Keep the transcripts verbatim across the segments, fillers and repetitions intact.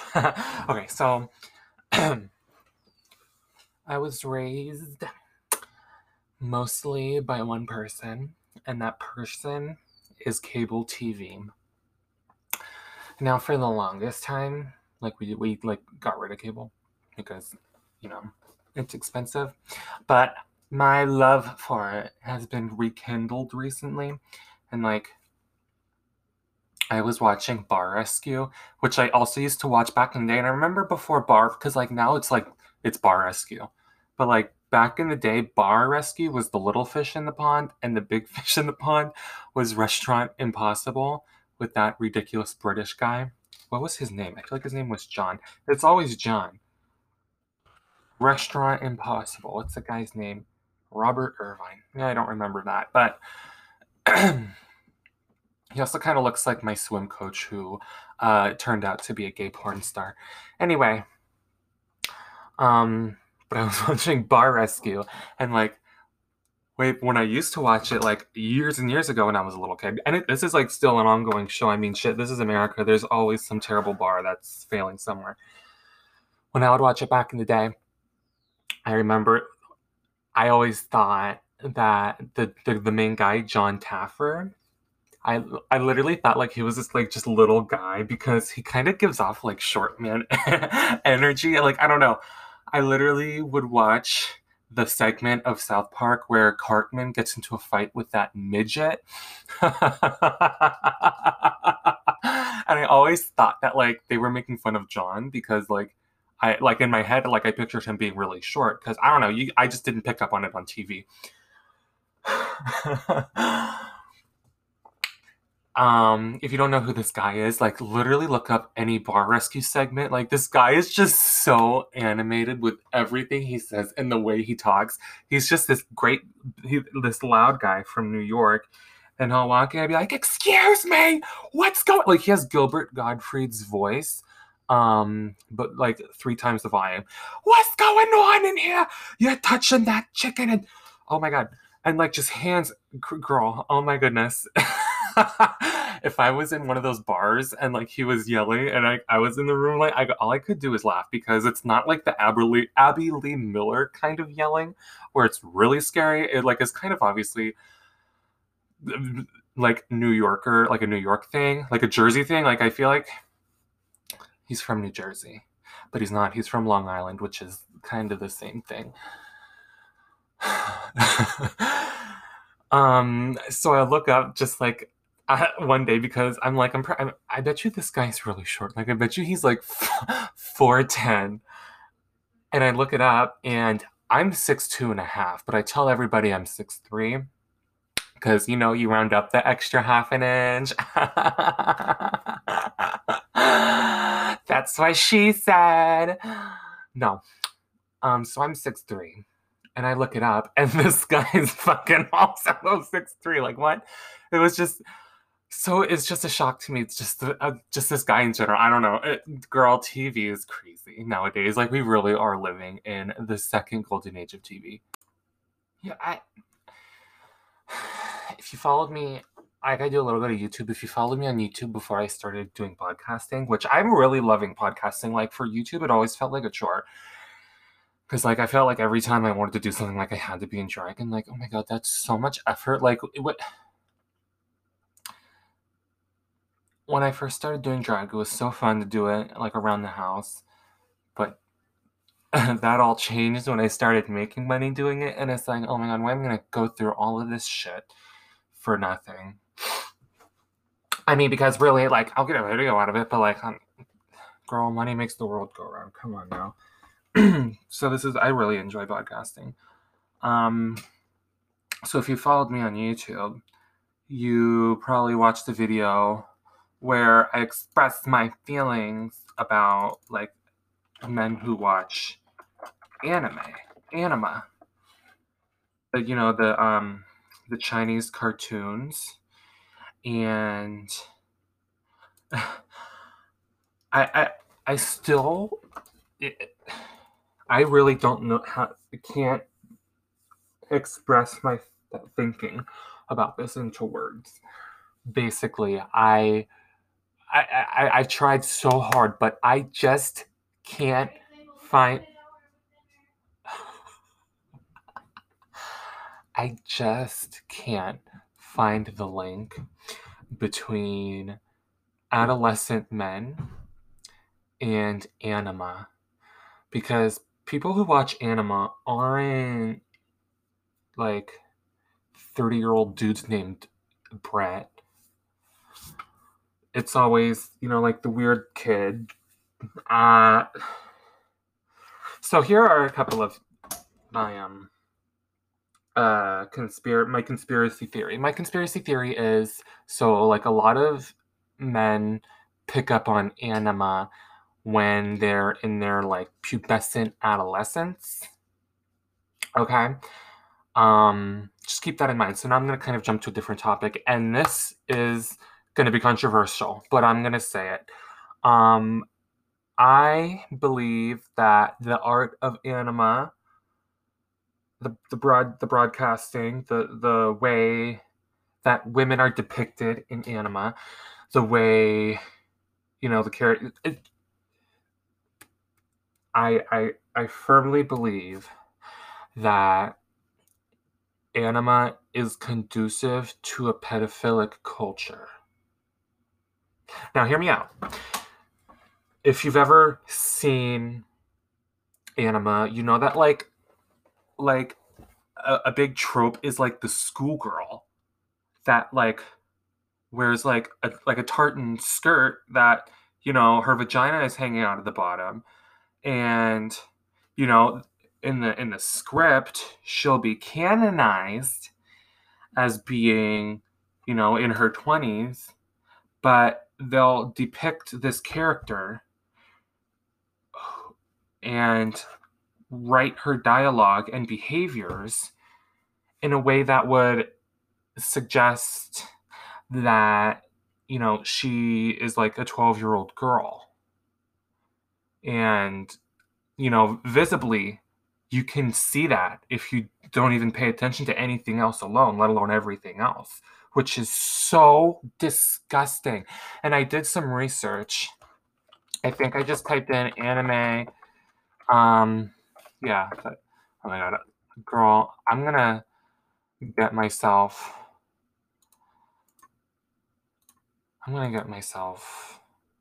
Okay, so I was raised mostly by one person, and that person is cable T V. Now, for the longest time, like we we like got rid of cable because you know it's expensive, but my love for it has been rekindled recently, and like I was watching Bar Rescue, which I also used to watch back in the day. And I remember before Bar, because like now it's like it's Bar Rescue, but like back in the day, Bar Rescue was the little fish in the pond, and the big fish in the pond was Restaurant Impossible with that ridiculous British guy. What was his name? I feel like his name was John. It's always John. Restaurant Impossible. What's the guy's name? Robert Irvine. Yeah, I don't remember that, but he also kind of looks like my swim coach who uh, turned out to be a gay porn star. Anyway, um, but I was watching Bar Rescue, and like, wait, when I used to watch it like years and years ago when I was a little kid, and it, this is like still an ongoing show. I mean, shit, this is America. There's always some terrible bar that's failing somewhere. When I would watch it back in the day, I remember I always thought that the the, the main guy, John Taffer, I I literally thought like he was this like just little guy because he kind of gives off like short man energy. Like I don't know. I literally would watch the segment of South Park where Cartman gets into a fight with that midget. And I always thought that like they were making fun of John because like I like in my head like I pictured him being really short because I don't know, you I just didn't pick up on it on T V. Um, if you don't know who this guy is, like literally look up any Bar Rescue segment. Like this guy is just so animated with everything he says and the way he talks. He's just this great, he, this loud guy from New York, and he'll walk in and be like, "Excuse me, what's going?" Like he has Gilbert Gottfried's voice, um, but like three times the volume. What's going on in here? You're touching that chicken, and oh my god, and like just hands, girl. Oh my goodness. If I was in one of those bars and like he was yelling and I, I was in the room, like I, all I could do is laugh because it's not like the Abby Lee, Abby Lee Miller kind of yelling where it's really scary. It like is kind of obviously like New Yorker, like a New York thing, like a Jersey thing. Like I feel like he's from New Jersey, but he's not. He's from Long Island, which is kind of the same thing. um, so I look up just like uh, one day because I'm like, I'm, I'm, I bet you this guy's really short. Like, I bet you he's like four ten. And I look it up and I'm six two and a half, but I tell everybody I'm six three because, you know, you round up the extra half an inch. That's what she said. No. Um, so I'm six three. And I look it up, and this guy is fucking also six three. Like, what? It was just so. It's just a shock to me. It's just uh, just this guy in general. I don't know. It, girl, T V is crazy nowadays. Like, we really are living in the second golden age of T V. Yeah, I. If you followed me, like I do a little bit of YouTube. If you followed me on YouTube before I started doing podcasting, which I'm really loving podcasting. Like for YouTube, it always felt like a chore. Because, like, I felt like every time I wanted to do something, like, I had to be in drag. And, like, oh my god, that's so much effort. Like, it, what... when I first started doing drag, it was so fun to do it, like, around the house. But that all changed when I started making money doing it. And it's like, oh my god, why am I going to go through all of this shit for nothing? I mean, because really, like, I'll get a video out of it, but, like, um, girl, money makes the world go round. Come on now. So this is, I really enjoy podcasting. Um... So if you followed me on YouTube, you probably watched the video where I expressed my feelings about like men who watch anime, anima, the, you know the um the Chinese cartoons, and I I I still it, I really don't know how I can't express my thinking about this into words. Basically, I I, I, I tried so hard, but I just can't find. I just can't find the link between adolescent men and anima, because people who watch anima aren't like thirty year old dudes named Brett. It's always, you know, like the weird kid. Uh, so here are a couple of my um uh conspir my conspiracy theory. My conspiracy theory is, so like a lot of men pick up on anima when they're in their like pubescent adolescence. Okay. Um, just keep that in mind. So now I'm going to kind of jump to a different topic, and this is going to be controversial, but I'm going to say it. Um, I believe that the art of anima, the the broad the broadcasting, the the way that women are depicted in anima, the way, you know, the character. I I I firmly believe that anima is conducive to a pedophilic culture. Now, hear me out. If you've ever seen anima, you know that like like a, a big trope is like the schoolgirl that like wears like a like a tartan skirt that, you know, her vagina is hanging out at the bottom, and, you know, in the in the script she'll be canonized as being, you know, in her twenties, but they'll depict this character and write her dialogue and behaviors in a way that would suggest that, you know, she is like a twelve year old girl. And, you know, visibly, you can see that if you don't even pay attention to anything else alone, let alone everything else, which is so disgusting. And I did some research. I think I just typed in anime. Um, yeah. But, oh my god, girl, I'm gonna get myself. I'm gonna get myself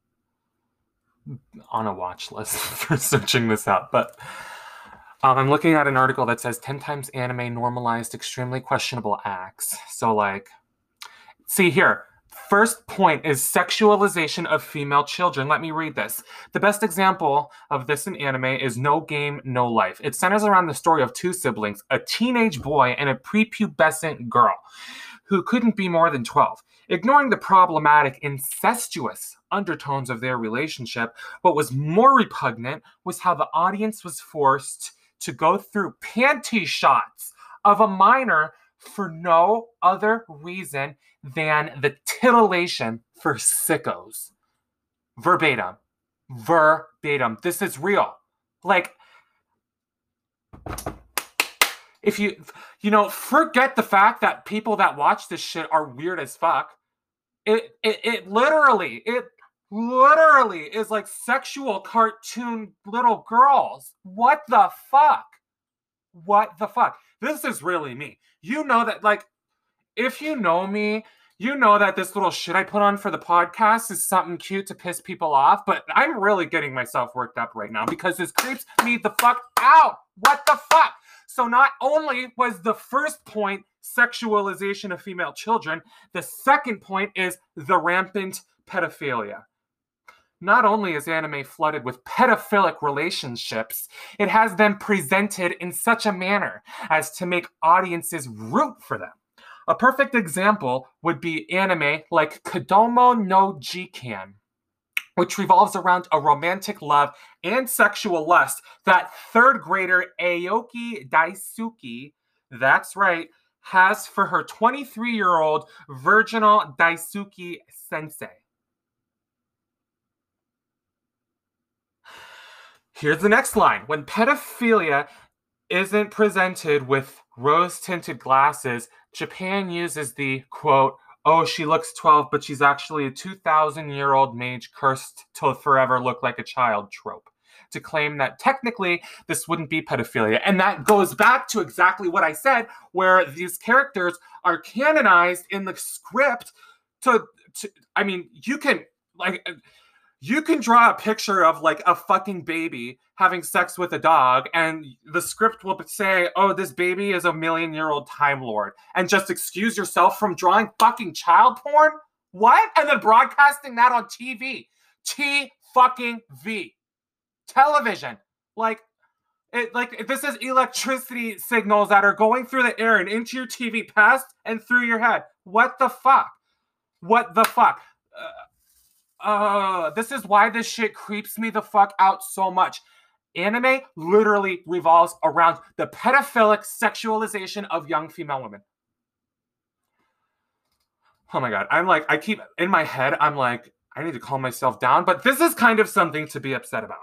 on a watch list for searching this out, but. Um, I'm looking at an article that says ten times anime normalized extremely questionable acts. So, like, see here. First point is sexualization of female children. Let me read this. The best example of this in anime is No Game, No Life. It centers around the story of two siblings, a teenage boy and a prepubescent girl, who couldn't be more than twelve. Ignoring the problematic, incestuous undertones of their relationship, what was more repugnant was how the audience was forced to go through panty shots of a minor for no other reason than the titillation for sickos. Verbatim. Verbatim. This is real. Like, if you, you know, forget the fact that people that watch this shit are weird as fuck. It, it, it literally, it literally is like sexual cartoon little girls. What the fuck? What the fuck? This is really me. You know that, like, if you know me, you know that this little shit I put on for the podcast is something cute to piss people off, but I'm really getting myself worked up right now because this creeps me the fuck out. What the fuck? So not only was the first point sexualization of female children, the second point is the rampant pedophilia. Not only is anime flooded with pedophilic relationships, it has them presented in such a manner as to make audiences root for them. A perfect example would be anime like Kodomo no Jikan, which revolves around a romantic love and sexual lust that third grader Aoki Daisuke, that's right, has for her twenty-three year old virginal Daisuke sensei. Here's the next line. When pedophilia isn't presented with rose-tinted glasses, Japan uses the, quote, oh, she looks twelve, but she's actually a two thousand year old mage cursed to forever look like a child trope. To claim that technically this wouldn't be pedophilia. And that goes back to exactly what I said, where these characters are canonized in the script to, to I mean, you can, like, you can draw a picture of like a fucking baby having sex with a dog, and the script will say, oh, this baby is a million year old Time Lord, and just excuse yourself from drawing fucking child porn? What? And then broadcasting that on T V. T fucking V. Television. Like, it, like this is electricity signals that are going through the air and into your T V, past and through your head. What the fuck? What the fuck? Uh, uh, this is why this shit creeps me the fuck out so much. Anime literally revolves around the pedophilic sexualization of young female women. Oh my god. I'm like, I keep, in my head, I'm like, I need to calm myself down, but this is kind of something to be upset about.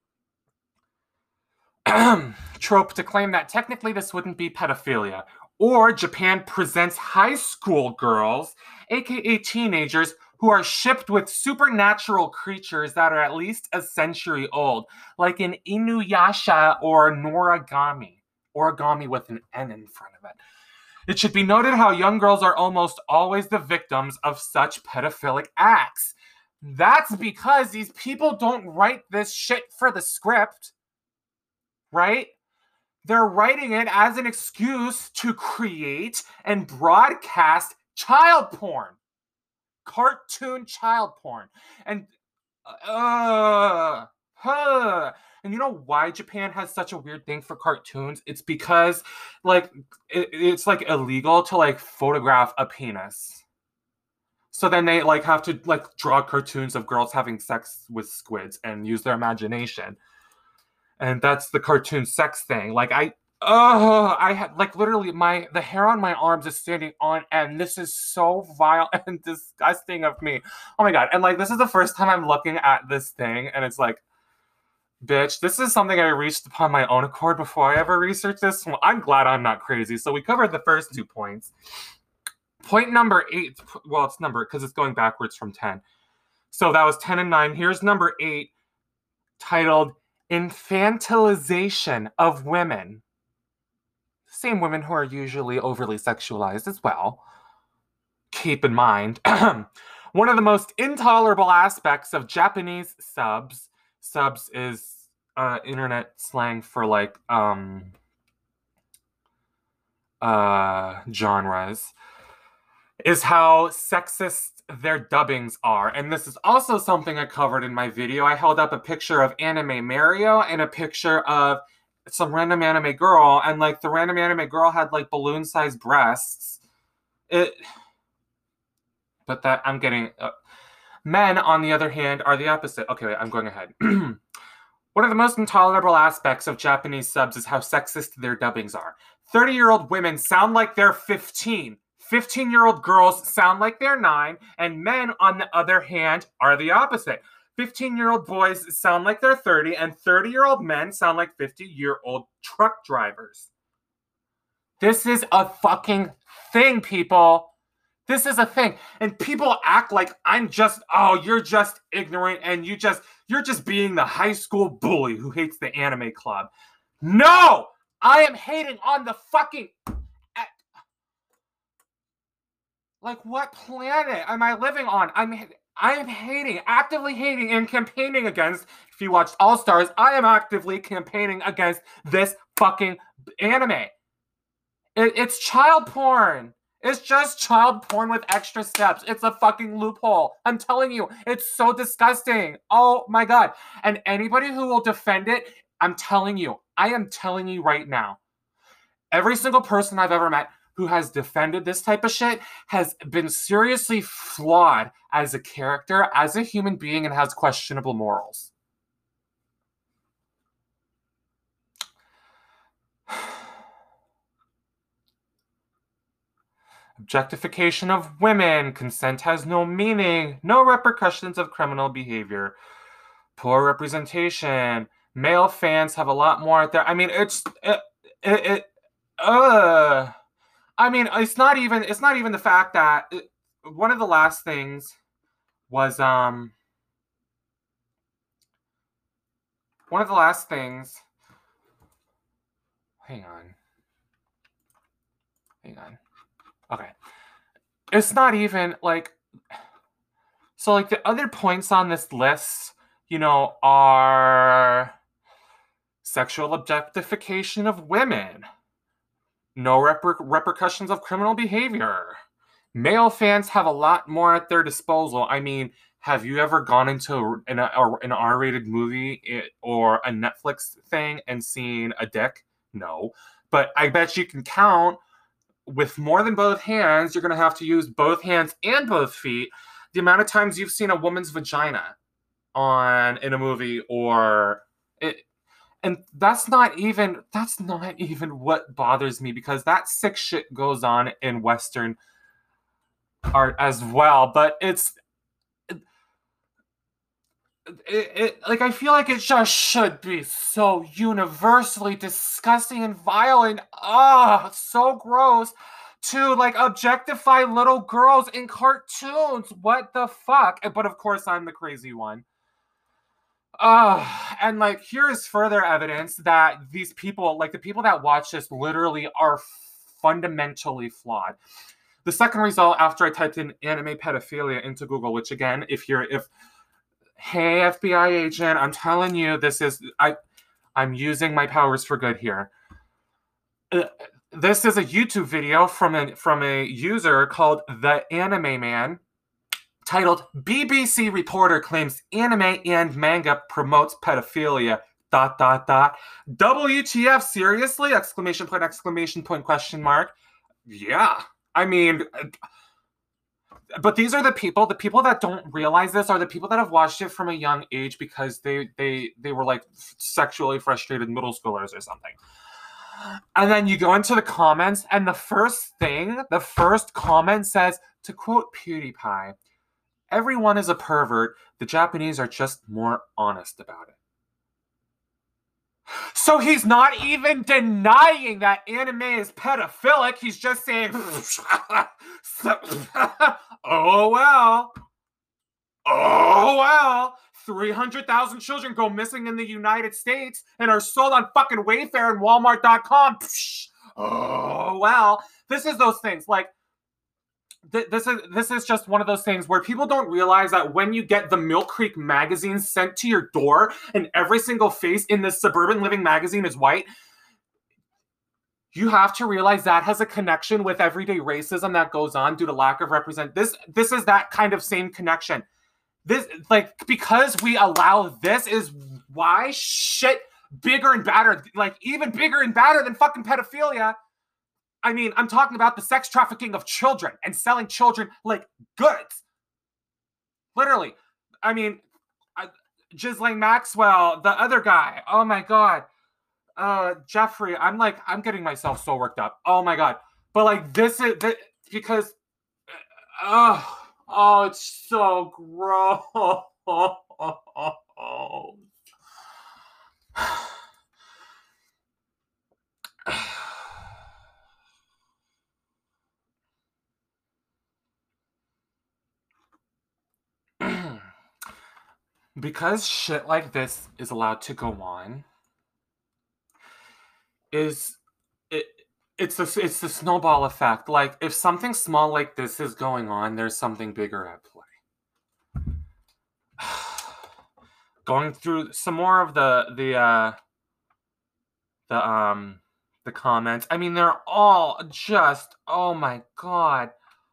Trope to claim that technically this wouldn't be pedophilia. Or Japan presents high school girls, aka teenagers, who are shipped with supernatural creatures that are at least a century old, like in Inuyasha or Noragami. Origami with an N in front of it. It should be noted how young girls are almost always the victims of such pedophilic acts. That's because these people don't write this shit for the script. Right? They're writing it as an excuse to create and broadcast child porn. Cartoon child porn. And, uh, huh. And you know why Japan has such a weird thing for cartoons? It's because, like, it, it's, like, illegal to, like, photograph a penis. So then they, like, have to, like, draw cartoons of girls having sex with squids and use their imagination. And that's the cartoon sex thing. Like, I, oh, I had, like, literally, my, the hair on my arms is standing on end. This is so vile and disgusting of me. Oh my god. And, like, this is the first time I'm looking at this thing, and it's like, bitch, this is something I reached upon my own accord before I ever researched this. Well, I'm glad I'm not crazy. So we covered the first two points. Point number eight, well, it's number, because it's going backwards from ten. So that was ten and nine. Here's number eight, titled Infantilization of Women. Same women who are usually overly sexualized as well. Keep in mind, one of the most intolerable aspects of Japanese subs, subs is uh, internet slang for like um, uh, genres, is how sexist their dubbings are. And this is also something I covered in my video. I held up a picture of Anime Mario and a picture of some random anime girl, and like the random anime girl had like balloon-sized breasts. It, but that I'm getting. Uh, men, on the other hand, are the opposite. Okay, wait, I'm going ahead. One of the most intolerable aspects of Japanese subs is how sexist their dubbings are. thirty-year-old women sound like they're fifteen. fifteen-year-old girls sound like they're nine, and men, on the other hand, are the opposite. fifteen-year-old boys sound like they're thirty, and thirty-year-old men sound like fifty-year-old truck drivers. This is a fucking thing, people. This is a thing. And people act like I'm just, oh, you're just ignorant, and you just, you're just being the high school bully who hates the anime club. No! I am hating on the fucking... Like, what planet am I living on? I'm I am hating, actively hating and campaigning against, if you watched All Stars, I am actively campaigning against this fucking anime. It, it's child porn. It's just child porn with extra steps. It's a fucking loophole. I'm telling you, it's so disgusting. Oh my god. And anybody who will defend it, I'm telling you, I am telling you right now, every single person I've ever met who has defended this type of shit has been seriously flawed as a character, as a human being, and has questionable morals. Objectification of women. Consent has no meaning. No repercussions of criminal behavior. Poor representation. Male fans have a lot more out there. I mean, it's... It, it, it, uh... I mean, it's not even it's not even the fact that it, one of the last things was um one of the last things. Hang on. Hang on. Okay. It's not even like so like the other points on this list, you know, are sexual objectification of women, no reper- repercussions of criminal behavior. Male fans have a lot more at their disposal. I mean, have you ever gone into an, an R-rated movie or a Netflix thing and seen a dick? No. But I bet you can count with more than both hands. You're going to have to use both hands and both feet. The amount of times you've seen a woman's vagina on in a movie or it, and that's not even that's not even what bothers me, because that sick shit goes on in Western art as well. But it's it, it, it like I feel like it just should be so universally disgusting and violent. Ah, so gross to like objectify little girls in cartoons. What the fuck? But of course, I'm the crazy one. Uh, and like, here's further evidence that these people, like the people that watch this, literally are fundamentally flawed. The second result after I typed in anime pedophilia into Google, which again, if you're, if, hey, F B I agent, I'm telling you, this is, I, I'm using my powers for good here. Uh, this is a YouTube video from a, from a user called The Anime Man, titled B B C Reporter Claims Anime and Manga Promotes Pedophilia, dot, dot, dot. W T F, seriously? Exclamation point, exclamation point, question mark. Yeah. I mean, but these are the people, the people that don't realize this are the people that have watched it from a young age because they, they, they were like sexually frustrated middle schoolers or something. And then you go into the comments and the first thing, the first comment says, to quote PewDiePie, everyone is a pervert. The Japanese are just more honest about it. So he's not even denying that anime is pedophilic. He's just saying, oh well. Oh well. three hundred thousand children go missing in the United States and are sold on fucking Wayfair and Walmart dot com. Oh well. This is those things. Like, This is this is just one of those things where people don't realize that when you get the Mill Creek magazine sent to your door and every single face in this Suburban Living magazine is white, you have to realize that has a connection with everyday racism that goes on due to lack of represent. This this is that kind of same connection. This, like, because we allow this is why shit bigger and badder, like even bigger and badder than fucking pedophilia. I mean, I'm talking about the sex trafficking of children and selling children like goods. Literally. I mean, uh, Ghislaine Maxwell, the other guy. Oh my God. Uh, Jeffrey, I'm like, I'm getting myself so worked up. Oh my God. But like, this is, this, because, oh, oh, it's so gross. Because shit like this is allowed to go on, is it it's the it's the snowball effect. Like, if something small like this is going on, there's something bigger at play. Going through some more of the the uh the um the comments. I mean, they're all just, oh my God.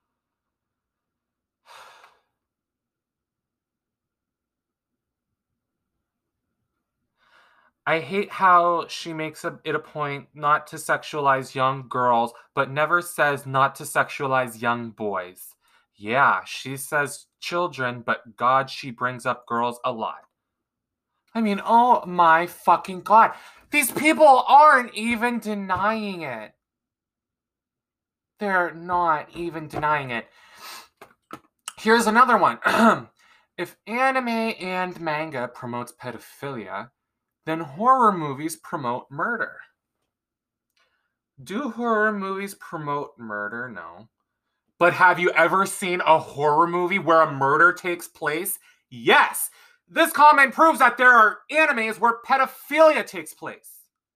I hate how she makes a, it a point not to sexualize young girls, but never says not to sexualize young boys. Yeah, she says children, but God, she brings up girls a lot. I mean, oh my fucking God. These people aren't even denying it. They're not even denying it. Here's another one. If anime and manga promotes pedophilia, then horror movies promote murder. Do horror movies promote murder? No. But have you ever seen a horror movie where a murder takes place? Yes. This comment proves that there are animes where pedophilia takes place.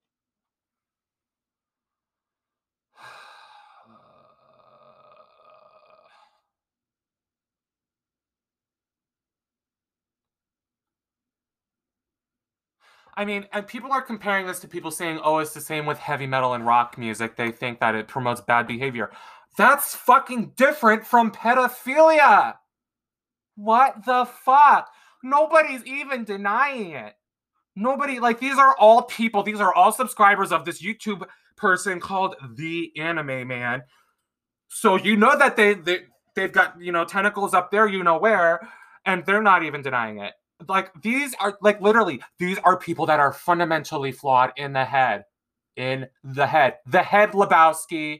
I mean, and people are comparing this to people saying, oh, it's the same with heavy metal and rock music. They think that it promotes bad behavior. That's fucking different from pedophilia. What the fuck? Nobody's even denying it. Nobody, like, these are all people, these are all subscribers of this YouTube person called The Anime Man. So you know that they, they, they've got, you know, tentacles up there, you know where, and they're not even denying it. Like, these are, like, literally, these are people that are fundamentally flawed in the head. In the head. The head Lebowski.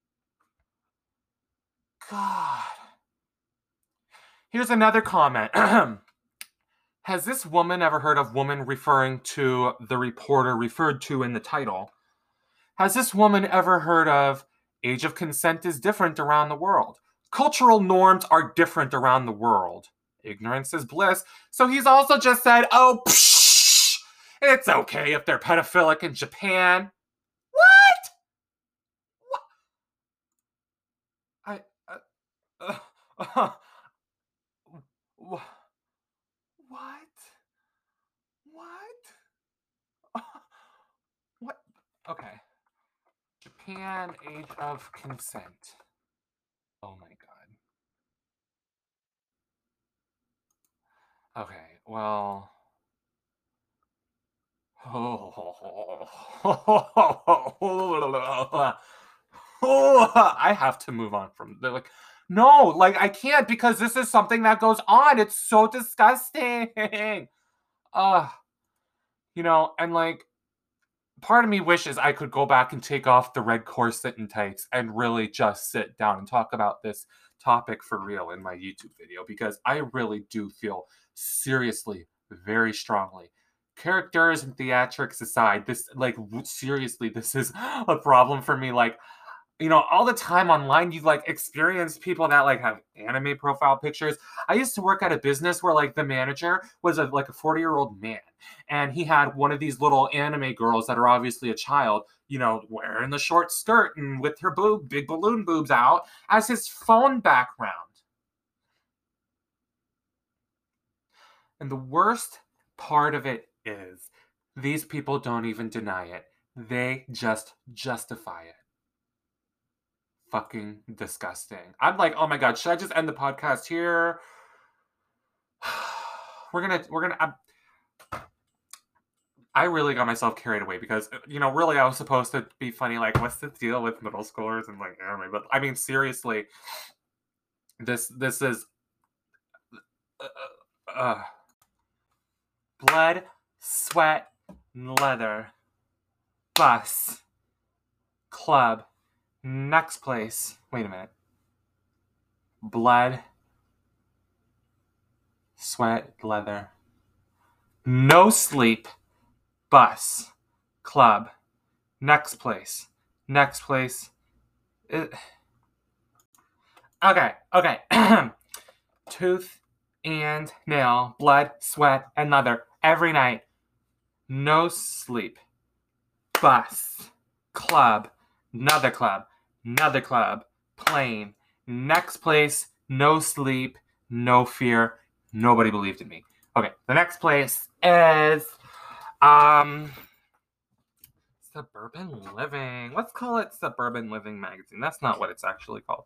God. Here's another comment. Has this woman ever heard of woman referring to the reporter referred to in the title? Has this woman ever heard of age of consent is different around the world? Cultural norms are different around the world. Ignorance is bliss. So he's also just said, oh, psh, it's okay if they're pedophilic in Japan. What? What? I, uh, uh, uh, what? What? What? Okay. Japan, age of consent. Oh my god. Okay, well. I have to move on from the like. No, like I can't because this is something that goes on. It's so disgusting. Uh, you know, and like part of me wishes I could go back and take off the red corset and tights and really just sit down and talk about this topic for real in my YouTube video because I really do feel seriously, very strongly. Characters and theatrics aside, this, like, seriously, this is a problem for me. Like, you know, all the time online, you like experience people that like have anime profile pictures. I used to work at a business where like the manager was a like a forty year old man, and he had one of these little anime girls that are obviously a child, you know, wearing the short skirt and with her boob, big balloon boobs out as his phone background. And the worst part of it is these people don't even deny it. They just justify it. Fucking disgusting. I'm like, oh my god, should I just end the podcast here? We're gonna, we're gonna. I, I really got myself carried away because, you know, really I was supposed to be funny. Like, what's the deal with middle schoolers and like anime? But I mean, seriously, this this is uh, uh, blood, sweat, leather, bus, club. Next place. Wait a minute. Blood, sweat, leather. No sleep. Bus. Club. Next place. Next place. It... Okay. Okay. Tooth and nail. Blood, sweat, and leather. Every night. No sleep. Bus. Club. Another club. Another club. Plane. Next place. No sleep. No fear. Nobody believed in me. Okay. The next place is um Suburban Living. Let's call it Suburban Living Magazine. That's not what it's actually called.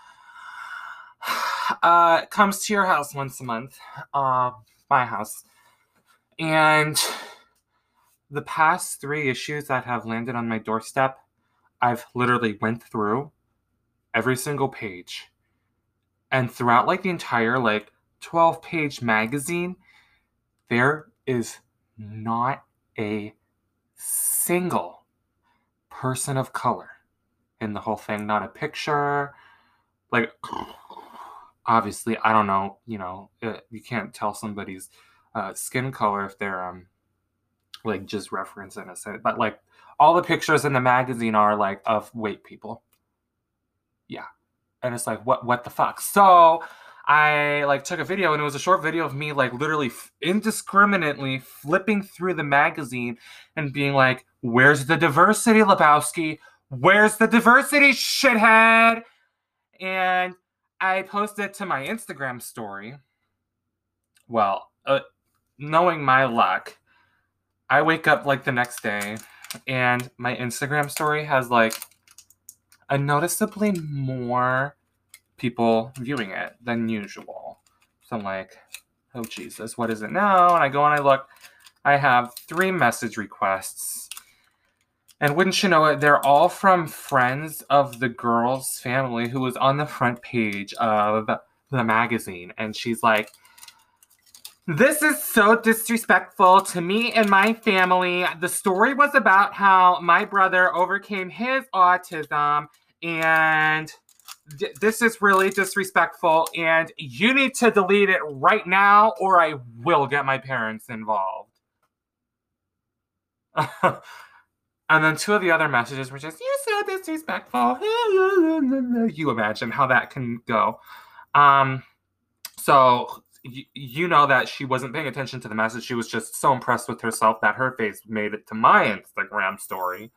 Uh, it comes to your house once a month. Uh, my house. And the past three issues that have landed on my doorstep, I've literally went through every single page. And throughout like the entire like twelve page magazine, there is not a single person of color in the whole thing. Not a picture. Like, obviously, I don't know, you know, it, you can't tell somebody's uh, skin color if they're um like just referencing a set. But like all the pictures in the magazine are like of white people. Yeah. And it's like, what what the fuck? So I like took a video, and it was a short video of me like literally f- indiscriminately flipping through the magazine and being like, where's the diversity, Lebowski? Where's the diversity, shithead? And I posted to my Instagram story. Well, uh, knowing my luck, I wake up like the next day and my Instagram story has like a noticeably more people viewing it than usual. So I'm like, oh Jesus, what is it now? And I go and I look, I have three message requests. And wouldn't you know it, they're all from friends of the girl's family who was on the front page of the magazine. And she's like, this is so disrespectful to me and my family. The story was about how my brother overcame his autism, and th- this is really disrespectful, and you need to delete it right now or I will get my parents involved. And then two of the other messages were just, you're so disrespectful. You imagine how that can go. Um, so y- you know that she wasn't paying attention to the message. She was just so impressed with herself that her face made it to my Instagram story.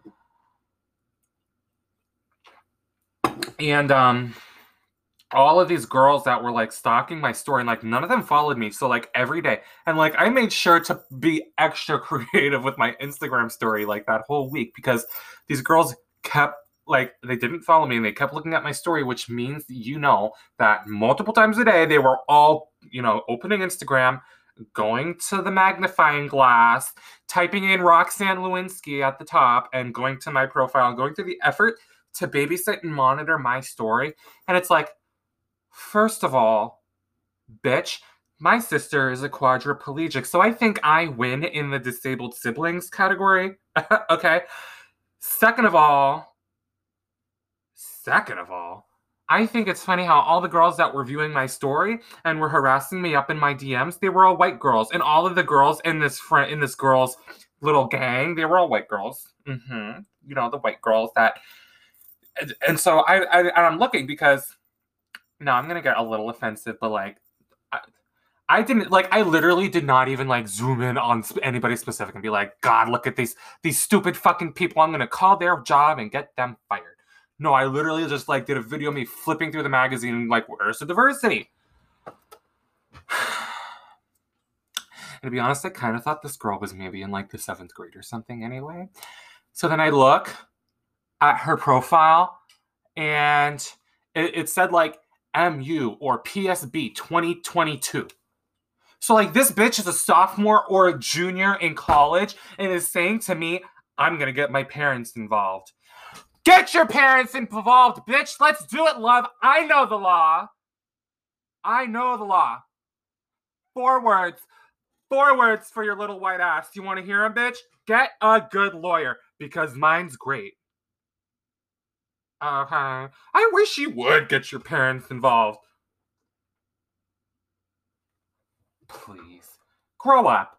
And um, all of these girls that were like stalking my story, and like none of them followed me. So like every day, and like I made sure to be extra creative with my Instagram story like that whole week, because these girls kept like, they didn't follow me and they kept looking at my story, which means, you know, that multiple times a day they were all, you know, opening Instagram, going to the magnifying glass, typing in Roxanne Lewinsky at the top, and going to my profile and going through the effort to babysit and monitor my story. And it's like, first of all, bitch, my sister is a quadriplegic, so I think I win in the disabled siblings category. Okay. Second of all, second of all, I think it's funny how all the girls that were viewing my story and were harassing me up in my D Ms, they were all white girls, and all of the girls in this friend in this girl's little gang, they were all white girls. Mm-hmm. You know, the white girls that, and, and so I, I and I'm looking because. No, I'm gonna get a little offensive, but like, I, I didn't like. I literally did not even like zoom in on sp- anybody specific and be like, God, look at these these stupid fucking people. I'm gonna call their job and get them fired. No, I literally just like did a video of me flipping through the magazine and like, where's the diversity? And to be honest, I kind of thought this girl was maybe in like the seventh grade or something anyway. So then I look at her profile, and it, it said like M U or P S B twenty twenty-two. So like this bitch is a sophomore or a junior in college and is saying to me, I'm going to get my parents involved. Get your parents involved, bitch. Let's do it, love. I know the law. I know the law. Four words. Four words for your little white ass. You want to hear them, bitch? Get a good lawyer, because mine's great. Uh-huh. I wish you would get your parents involved. Please. Grow up.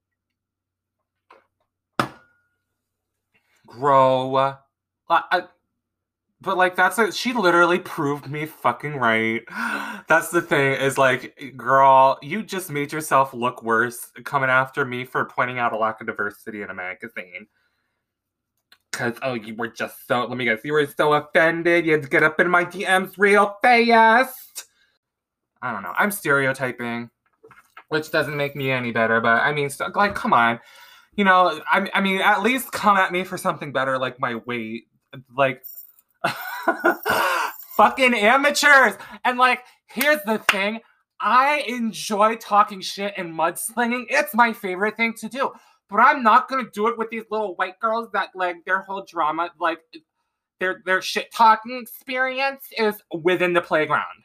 Grow up. I, but like, that's like, she literally proved me fucking right. That's the thing, is like, girl, you just made yourself look worse coming after me for pointing out a lack of diversity in a magazine. Because, oh, you were just so, let me guess, you were so offended, you had to get up in my D Ms real fast. I don't know, I'm stereotyping, which doesn't make me any better, but I mean, so, like, come on. You know, I, I mean, at least come at me for something better, like my weight. Like, fucking amateurs. And like, here's the thing. I enjoy talking shit and mudslinging. It's my favorite thing to do. But I'm not gonna do it with these little white girls that like their whole drama, like their their shit talking experience is within the playground.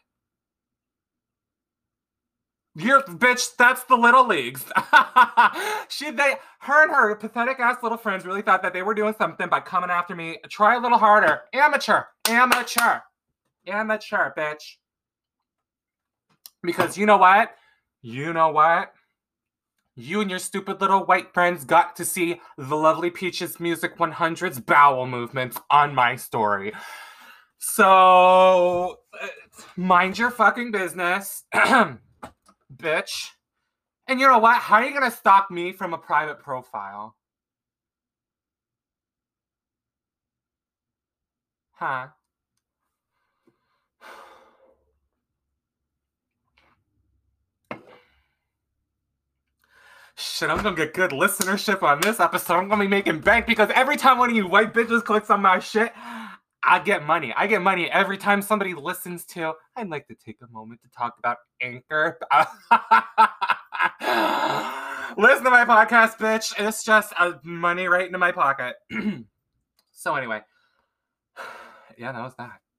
You're bitch, that's the little leagues. she they her and her pathetic ass little friends really thought that they were doing something by coming after me. Try a little harder. Amateur. Amateur. Amateur, bitch. Because you know what? You know what? You and your stupid little white friends got to see the Lovely Peaches Music one hundred's bowel movements on my story. So, uh, mind your fucking business, bitch. And you know what? How are you gonna stalk me from a private profile? Huh? Shit, I'm gonna get good listenership on this episode. I'm gonna be making bank because every time one of you white bitches clicks on my shit, I get money. I get money every time somebody listens to. I'd like to take a moment to talk about Anchor. Listen to my podcast, bitch. It's just uh, money right into my pocket. So anyway, yeah, that was that.